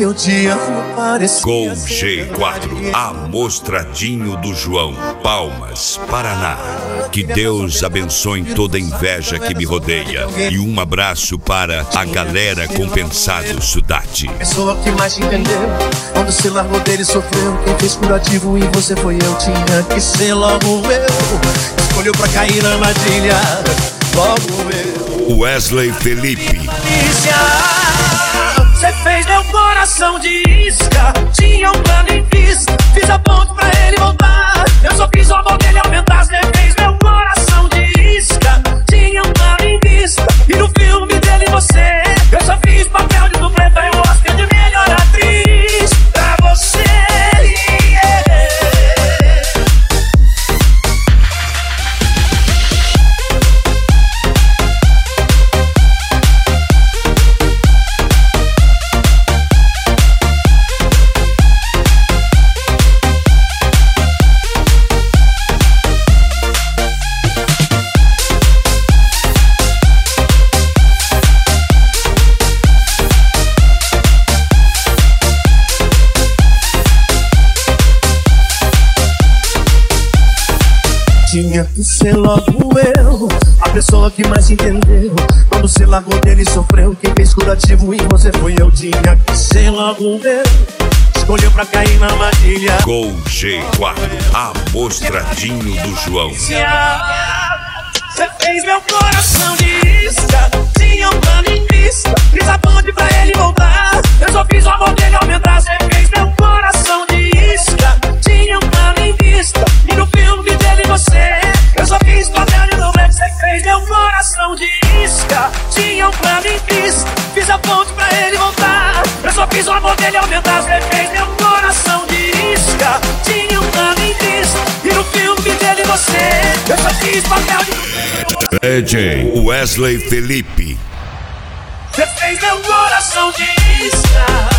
eu te amo, parecia. Gol G4, Amostradinho do João, Palmas, Paraná. Que Deus abençoe toda a inveja que me rodeia. E um abraço para a galera Compensado Cidade. A pessoa que mais te entendeu, quando você largou dele sofreu. Quem fez curativo em você foi eu, tinha que ser logo eu. Escolheu pra cair na armadilha, logo eu. Wesley Felipe. Você fez meu coração de isca, tinha um plano em vista, fiz a ponte pra ele voltar. Eu só fiz o amor dele aumentar. Você fez meu coração de isca, tinha um plano em vista, e no filme dele você, eu só fiz papel de dublê, foi o Oscar de melhor atriz pra você. Tinha que ser logo eu, a pessoa que mais entendeu. Quando você largou dele sofreu. Quem fez curativo em você foi eu. Tinha que ser logo eu. Escolheu pra cair na armadilha. Gol G4, Amostradinho do João. Você fez meu coração de isca, tinha um plano em vista, fiz a ponte pra ele voltar. Eu só fiz o amor dele aumentar. Você fez meu coração de isca, tinha um plano em vista, e no filme dele você, eu só fiz papel de dublê. Você fez meu coração de isca, tinha um plano em vista, fiz a ponte pra ele voltar. Eu só fiz o amor dele aumentar. Você fez meu coração de isca, tinha um plano em vista, e no filme dele você, eu só fiz papel de dublê. DJ Wesley Felipe. Você fez meu coração de isca.